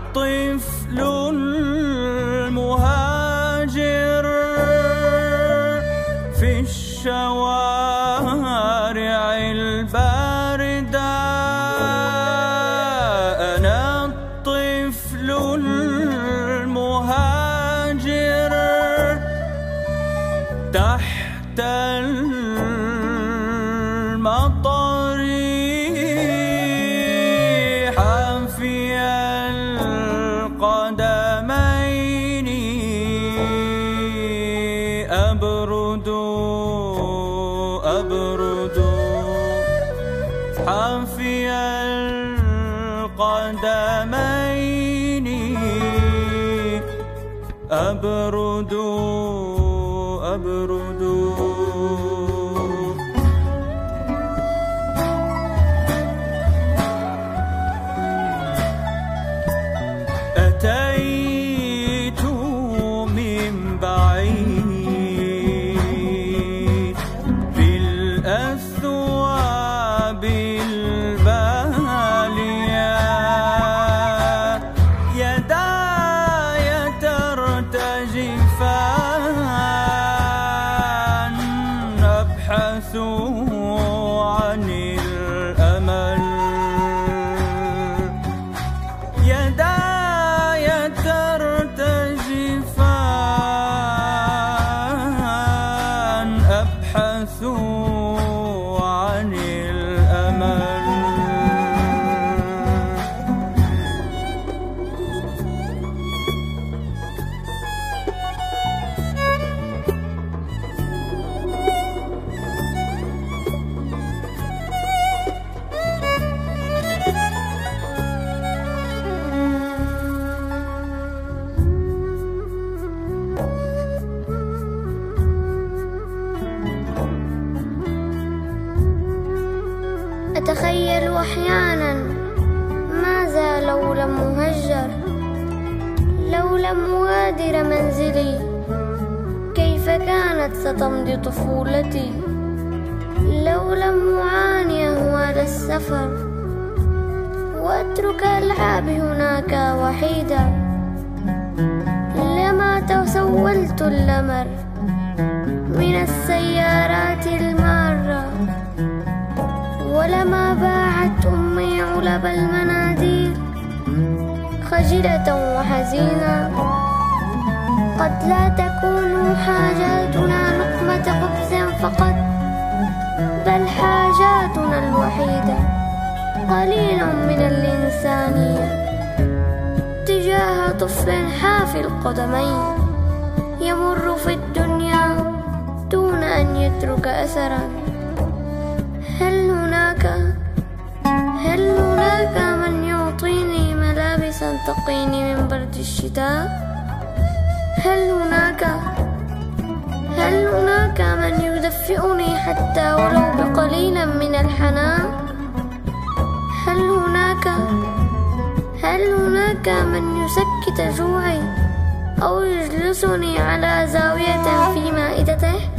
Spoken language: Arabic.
الطفل المهاجر في الشوارع الباردة. أنا الطفل المهاجر تحت المطر حافي القدمين أبرد حافي القدمين أبرد أتيت من بعيد بالأثواب البالية، يداي ترتجفان أبحث عن الأمل. يداي ترتجفان أبحث عن الأمل. أتخيل أحيانا ماذا لو لم أهجر، لو لم أغادر منزلي، كيف كانت ستمضي طفولتي؟ لو لم أعاني أهوال السفر وأترك ألعابي هناك وحيدة، لما تسولت اللمر من السيارات المارة، ولما باعت أمي علب المناديل خجلة وحزينة. قد لا تكون حاجاتنا لقمة خبز فقط، بل حاجاتنا الوحيدة قليل من الإنسانية تجاه طفل حافي القدمين يمر في الدنيا دون أن يترك أثرا. هل هناك من يعطيني ملابسا تقيني من برد الشتاء؟ هل هناك من يدفئني حتى ولو بقليل من الحنان؟ هل هناك من يسكت جوعي أو يجلسني على زاوية في مائدته؟